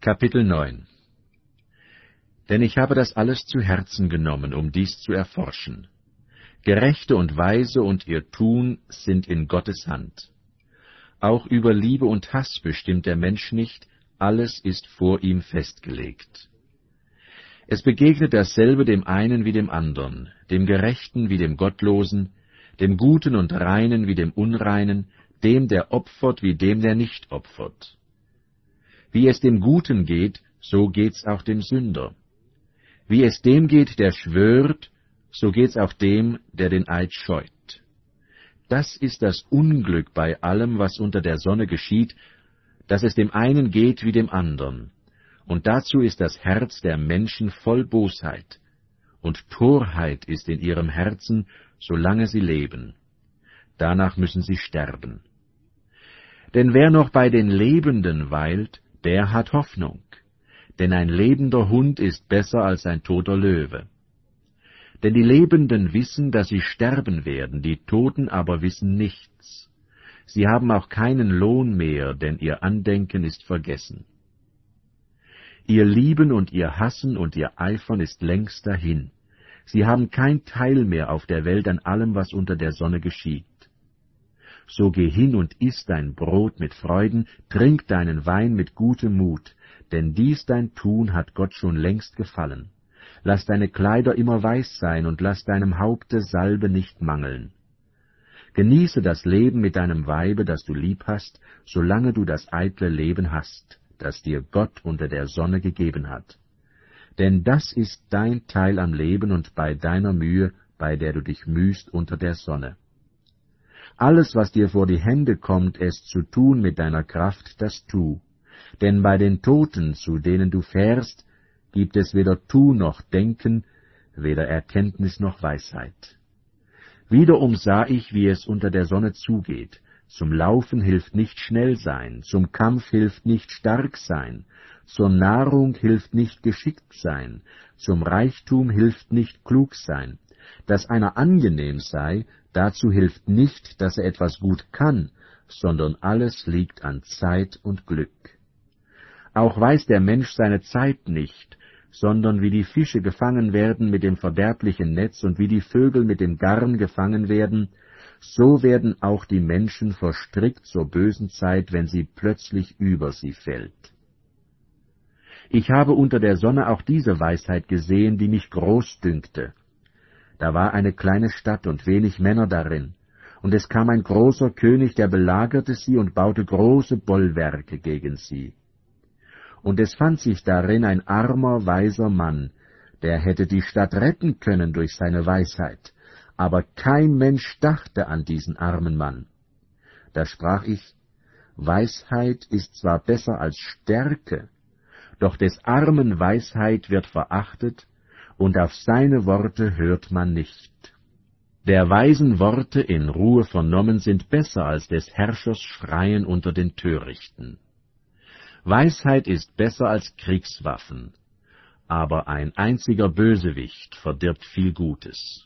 Kapitel 9. Denn ich habe das alles zu Herzen genommen, um dies zu erforschen. Gerechte und Weise und ihr Tun sind in Gottes Hand. Auch über Liebe und Hass bestimmt der Mensch nicht, alles ist vor ihm festgelegt. Es begegnet dasselbe dem einen wie dem andern, dem Gerechten wie dem Gottlosen, dem Guten und Reinen wie dem Unreinen, dem, der opfert, wie dem, der nicht opfert. Wie es dem Guten geht, so geht's auch dem Sünder. Wie es dem geht, der schwört, so geht's auch dem, der den Eid scheut. Das ist das Unglück bei allem, was unter der Sonne geschieht, dass es dem einen geht wie dem andern. Und dazu ist das Herz der Menschen voll Bosheit, und Torheit ist in ihrem Herzen, solange sie leben. Danach müssen sie sterben. Denn wer noch bei den Lebenden weilt, der hat Hoffnung. Denn ein lebender Hund ist besser als ein toter Löwe. Denn die Lebenden wissen, dass sie sterben werden, die Toten aber wissen nichts. Sie haben auch keinen Lohn mehr, denn ihr Andenken ist vergessen. Ihr Lieben und ihr Hassen und ihr Eifern ist längst dahin. Sie haben kein Teil mehr auf der Welt an allem, was unter der Sonne geschieht. So geh hin und iss dein Brot mit Freuden, trink deinen Wein mit gutem Mut, denn dies dein Tun hat Gott schon längst gefallen. Lass deine Kleider immer weiß sein und lass deinem Haupte Salbe nicht mangeln. Genieße das Leben mit deinem Weibe, das du lieb hast, solange du das eitle Leben hast, das dir Gott unter der Sonne gegeben hat. Denn das ist dein Teil am Leben und bei deiner Mühe, bei der du dich mühst unter der Sonne. Alles, was dir vor die Hände kommt, es zu tun mit deiner Kraft, das tu. Denn bei den Toten, zu denen du fährst, gibt es weder Tun noch Denken, weder Erkenntnis noch Weisheit. Wiederum sah ich, wie es unter der Sonne zugeht. Zum Laufen hilft nicht schnell sein, zum Kampf hilft nicht stark sein, zur Nahrung hilft nicht geschickt sein, zum Reichtum hilft nicht klug sein. Dass einer angenehm sei, dazu hilft nicht, dass er etwas gut kann, sondern alles liegt an Zeit und Glück. Auch weiß der Mensch seine Zeit nicht, sondern wie die Fische gefangen werden mit dem verderblichen Netz und wie die Vögel mit dem Garn gefangen werden, so werden auch die Menschen verstrickt zur bösen Zeit, wenn sie plötzlich über sie fällt. Ich habe unter der Sonne auch diese Weisheit gesehen, die mich groß dünkte. Da war eine kleine Stadt und wenig Männer darin, und es kam ein großer König, der belagerte sie und baute große Bollwerke gegen sie. Und es fand sich darin ein armer, weiser Mann, der hätte die Stadt retten können durch seine Weisheit, aber kein Mensch dachte an diesen armen Mann. Da sprach ich, Weisheit ist zwar besser als Stärke, doch des Armen Weisheit wird verachtet, und auf seine Worte hört man nicht. Der Weisen Worte in Ruhe vernommen sind besser als des Herrschers Schreien unter den Törichten. Weisheit ist besser als Kriegswaffen, aber ein einziger Bösewicht verdirbt viel Gutes.